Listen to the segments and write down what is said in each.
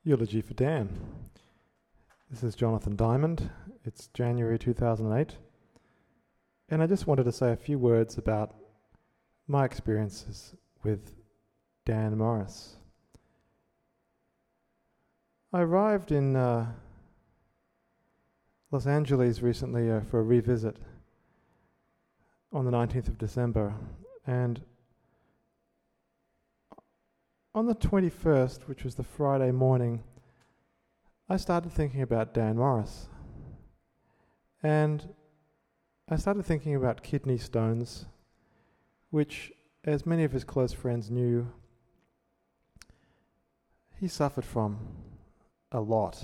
Eulogy for Dan. This is Jonathan Diamond. It's January 2008. And I just wanted to say a few words about my experiences with Dan Morris. I arrived in Los Angeles recently for a revisit on the 19th of December, and on the 21st, which was the Friday morning, I started thinking about Dan Morris. And I started thinking about kidney stones, which, as many of his close friends knew, he suffered from a lot.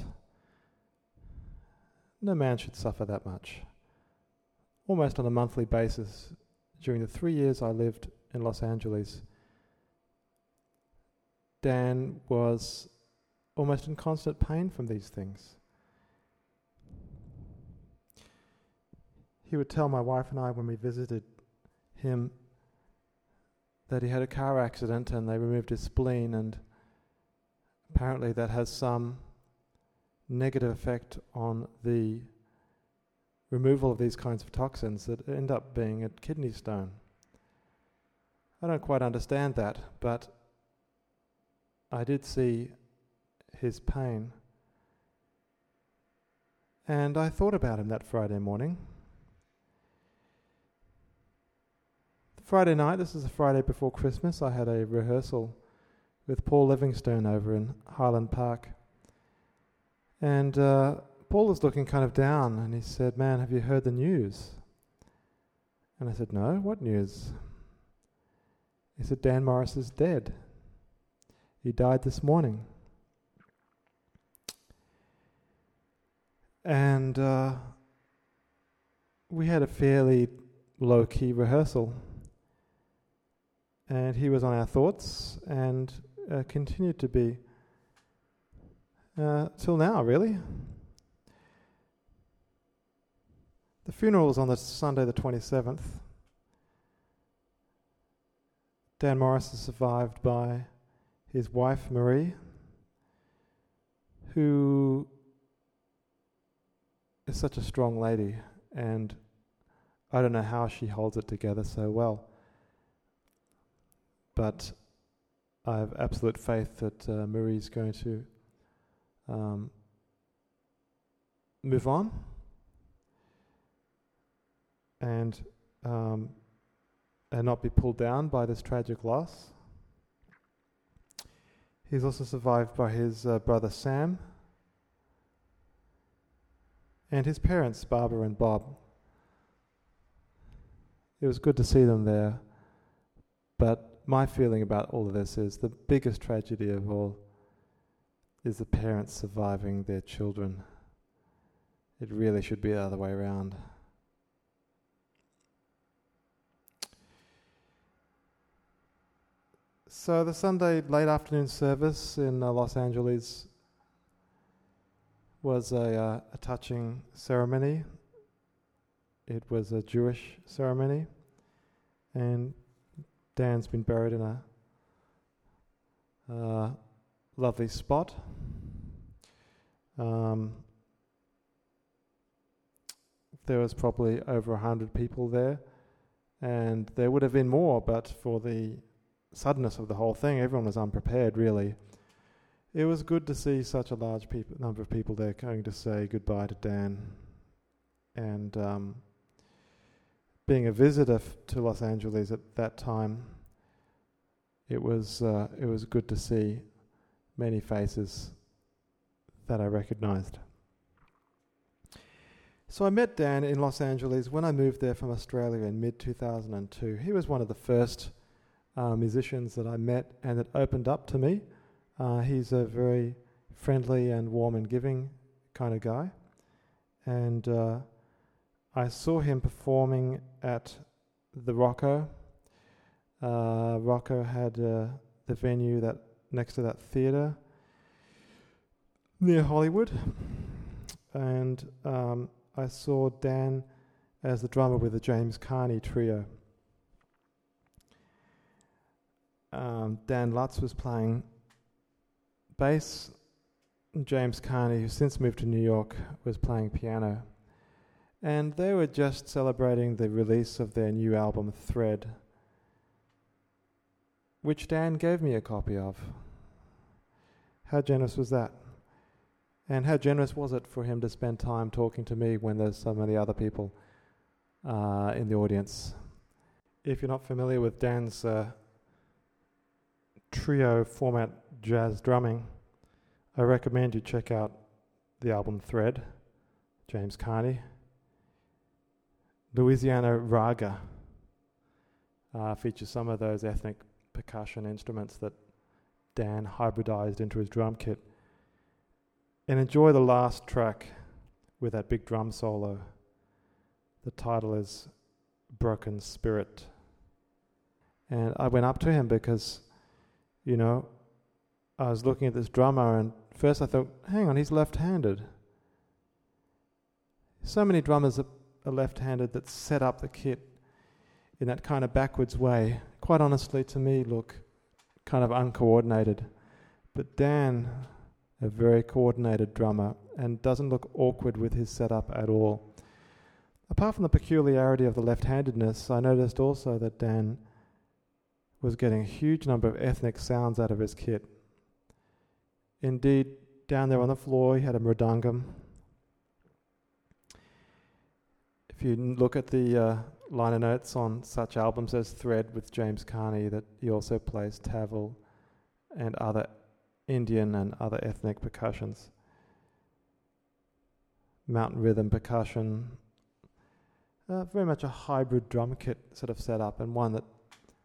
No man should suffer that much. Almost on a monthly basis, during the 3 years I lived in Los Angeles, Dan was almost in constant pain from these things. He would tell my wife and I when we visited him that he had a car accident and they removed his spleen, and apparently that has some negative effect on the removal of these kinds of toxins that end up being a kidney stone. I don't quite understand that, but I did see his pain. And I thought about him that Friday morning. Friday night, this is a Friday before Christmas, I had a rehearsal with Paul Livingstone over in Highland Park. And Paul was looking kind of down, and he said, "Man, have you heard the news?" And I said, "No, what news?" He said, "Dan Morris is dead. He died this morning." And we had a fairly low-key rehearsal. And he was on our thoughts and continued to be till now, really. The funeral was on the Sunday the 27th. Dan Morris is survived by his wife, Marie, who is such a strong lady, and I don't know how she holds it together so well. But I have absolute faith that Marie's going to move on and not be pulled down by this tragic loss. He's also survived by his brother Sam and his parents, Barbara and Bob. It was good to see them there, but my feeling about all of this is the biggest tragedy of all is the parents surviving their children. It really should be the other way around. So the Sunday late afternoon service in Los Angeles was a touching ceremony. It was a Jewish ceremony, and Dan's been buried in a lovely spot. There was probably over 100 people there, and there would have been more, but for the suddenness of the whole thing, everyone was unprepared, really. It was good to see such a large number of people there going to say goodbye to Dan. And being a visitor to Los Angeles at that time, it was good to see many faces that I recognized. So I met Dan in Los Angeles when I moved there from Australia in mid-2002. He was one of the first musicians that I met and that opened up to me. He's a very friendly and warm and giving kind of guy. And I saw him performing at the Rocco. Rocco had the venue that next to that theatre near Hollywood. And I saw Dan as the drummer with the James Carney Trio. Dan Lutz was playing bass, James Carney, who since moved to New York, was playing piano. And they were just celebrating the release of their new album, Thread, which Dan gave me a copy of. How generous was that? And how generous was it for him to spend time talking to me when there's so many other people in the audience? If you're not familiar with Dan's trio format jazz drumming, I recommend you check out the album Thread, James Carney. Louisiana Raga features some of those ethnic percussion instruments that Dan hybridized into his drum kit. And enjoy the last track with that big drum solo. The title is Broken Spirit. And I went up to him because, you know, I was looking at this drummer and first I thought, hang on, he's left-handed. So many drummers are left-handed that set up the kit in that kind of backwards way. Quite honestly, to me, look kind of uncoordinated. But Dan, a very coordinated drummer, and doesn't look awkward with his setup at all. Apart from the peculiarity of the left-handedness, I noticed also that Dan was getting a huge number of ethnic sounds out of his kit. Indeed, down there on the floor, he had a mridangam. If you look at the liner notes on such albums as Thread with James Carney, that he also plays tawil and other Indian and other ethnic percussions. Mountain rhythm percussion, very much a hybrid drum kit sort of setup, and one that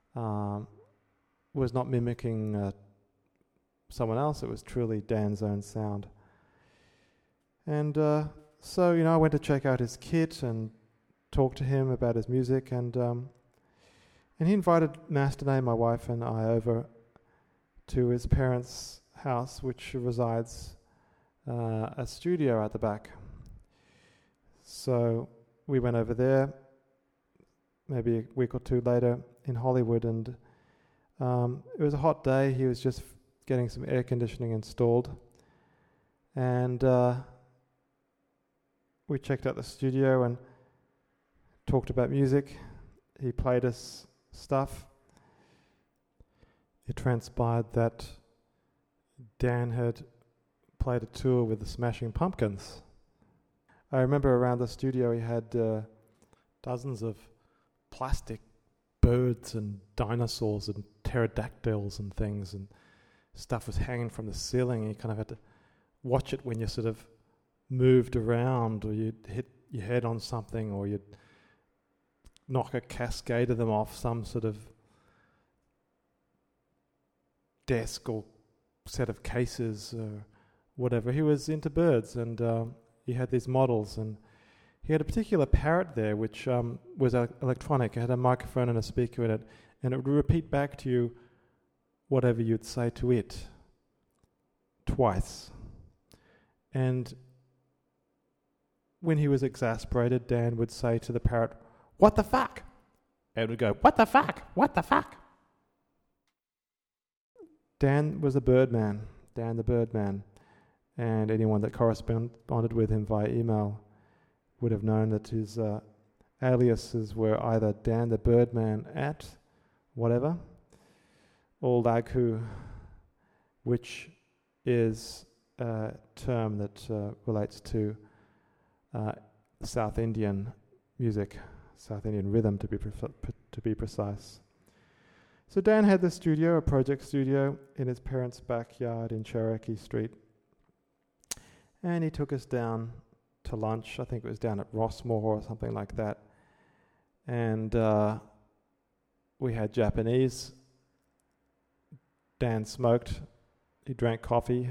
was not mimicking someone else. It was truly Dan's own sound. And so, you know, I went to check out his kit and talk to him about his music, and he invited Mastane, my wife, and I over to his parents' house, which resides a studio at the back. So we went over there maybe a week or two later in Hollywood, and it was a hot day. He was just getting some air conditioning installed, and we checked out the studio and talked about music. He played us stuff. It transpired that Dan had played a tour with the Smashing Pumpkins. I remember around the studio he had dozens of plastic birds and dinosaurs and pterodactyls and things, and stuff was hanging from the ceiling, and you kind of had to watch it when you sort of moved around, or you'd hit your head on something, or you'd knock a cascade of them off some sort of desk or set of cases or whatever. He was into birds, and he had these models, and he had a particular parrot there which was electronic. It had a microphone and a speaker in it, and it would repeat back to you whatever you'd say to it twice. And when he was exasperated, Dan would say to the parrot, "What the fuck?" And it would go, "What the fuck? What the fuck?" Dan was a Birdman, Dan the Birdman, and anyone that corresponded with him via email would have known that his aliases were either Dan the Birdman at whatever, or Laghu, which is a term that relates to South Indian music, South Indian rhythm to be precise. So Dan had the studio, a project studio, in his parents' backyard in Cherokee Street. And he took us down to lunch. I think it was down at Rossmore or something like that. And we had Japanese. Dan smoked. He drank coffee.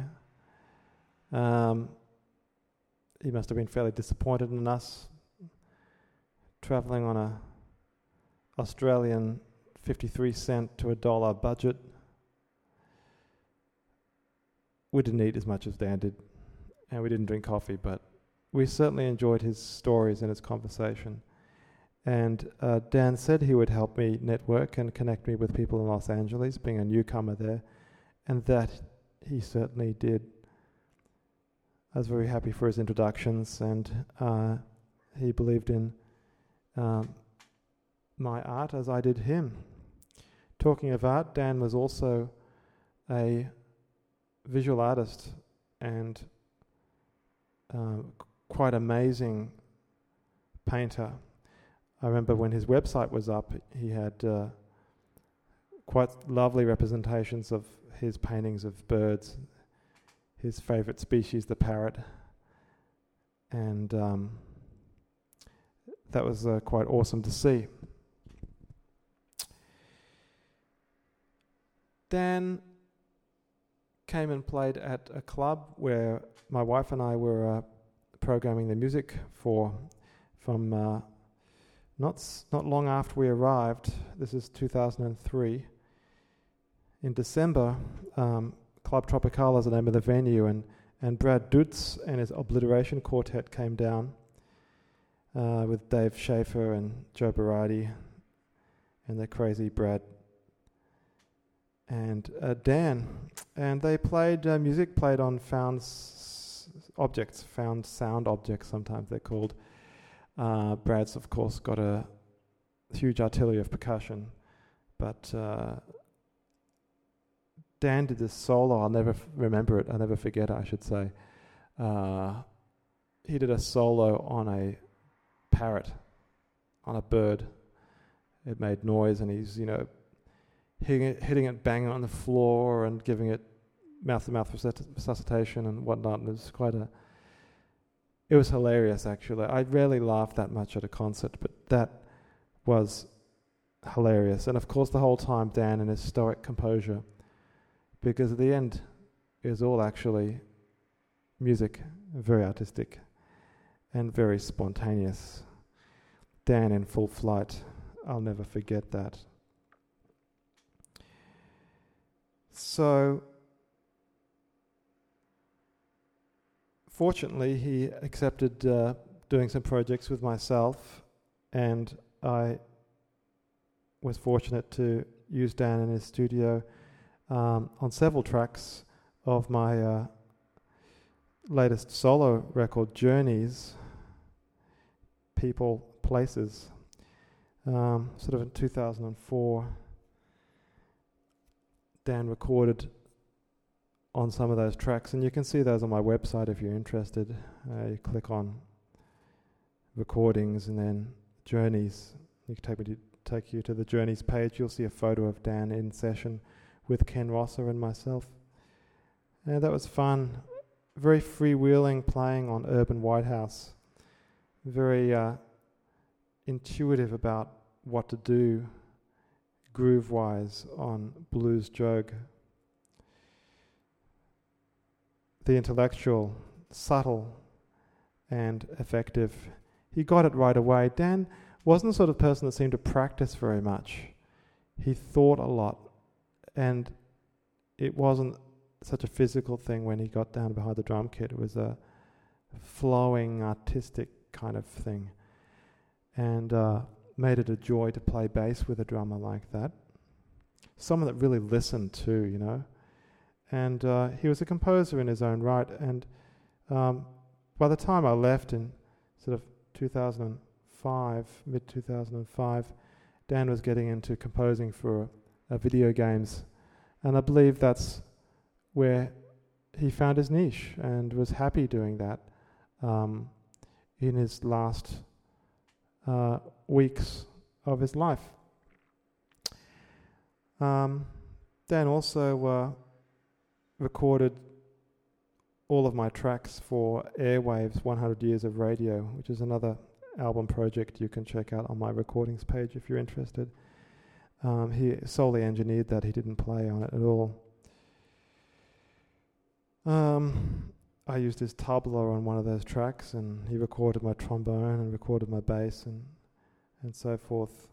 He must have been fairly disappointed in us, travelling on a Australian 53-cent to $1 budget. We didn't eat as much as Dan did, and we didn't drink coffee, but we certainly enjoyed his stories and his conversation. And Dan said he would help me network and connect me with people in Los Angeles, being a newcomer there, and that he certainly did. I was very happy for his introductions, and he believed in my art as I did him. Talking of art, Dan was also a visual artist and quite amazing painter. I remember when his website was up, he had quite lovely representations of his paintings of birds, his favourite species, the parrot, and that was quite awesome to see. Dan came and played at a club where my wife and I were programming the music from not long after we arrived. This is 2003. In December, Club Tropical is the name of the venue, and Brad Dutz and his Obliteration Quartet came down with Dave Schaefer and Joe Berardi and the crazy Brad and Dan, and they played music played on found sound objects, sometimes they're called. Brad's, of course, got a huge artillery of percussion, but Dan did this solo. I'll never remember it. I'll never forget it, I should say. He did a solo on a parrot, on a bird. It made noise, and he's, hitting it, banging on the floor, and giving it mouth-to-mouth resuscitation and whatnot. And it was hilarious, actually. I rarely laughed that much at a concert, but that was hilarious. And of course, the whole time, Dan in his stoic composure, because at the end, it was all actually music, very artistic and very spontaneous. Dan in full flight. I'll never forget that. So, fortunately, he accepted doing some projects with myself, and I was fortunate to use Dan in his studio on several tracks of my latest solo record, Journeys, People, Places, sort of in 2004. Dan recorded on some of those tracks, and you can see those on my website if you're interested. You click on recordings and then Journeys. You can take you to the Journeys page. You'll see a photo of Dan in session with Ken Rosser and myself. And that was fun. Very freewheeling playing on Urban White House. Very intuitive about what to do groove-wise on Blues Jogue. The intellectual, subtle, and effective. He got it right away. Dan wasn't the sort of person that seemed to practice very much. He thought a lot, and it wasn't such a physical thing when he got down behind the drum kit. It was a flowing, artistic kind of thing, and made it a joy to play bass with a drummer like that. Someone that really listened too, And he was a composer in his own right. And by the time I left in sort of 2005, mid-2005, Dan was getting into composing for video games. And I believe that's where he found his niche and was happy doing that in his last weeks of his life. Dan also recorded all of my tracks for Airwaves 100 Years of Radio, which is another album project you can check out on my recordings page if you're interested. He solely engineered that. He didn't play on it at all. I used his tabla on one of those tracks, and he recorded my trombone and recorded my bass and so forth.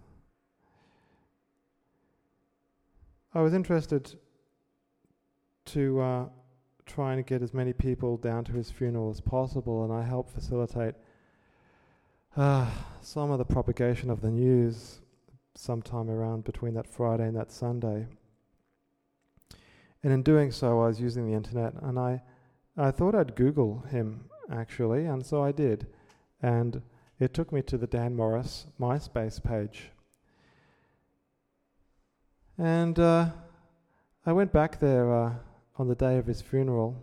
I was interested to try and get as many people down to his funeral as possible, and I helped facilitate some of the propagation of the news sometime around between that Friday and that Sunday. And in doing so, I was using the internet, and I I thought I'd Google him, actually, and so I did. And it took me to the Dan Morris MySpace page. And I went back there on the day of his funeral,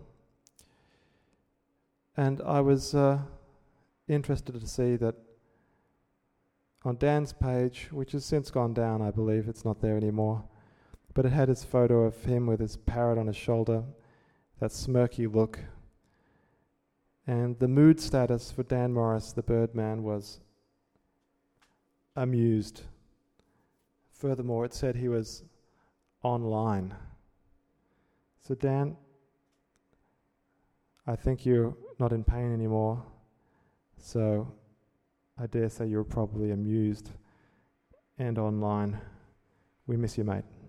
and I was interested to see that on Dan's page, which has since gone down, I believe, it's not there anymore, but it had his photo of him with his parrot on his shoulder, that smirky look. And the mood status for Dan Morris, the Birdman, was amused. Furthermore, it said he was online. So Dan, I think you're not in pain anymore, so I dare say you're probably amused and online. We miss you, mate.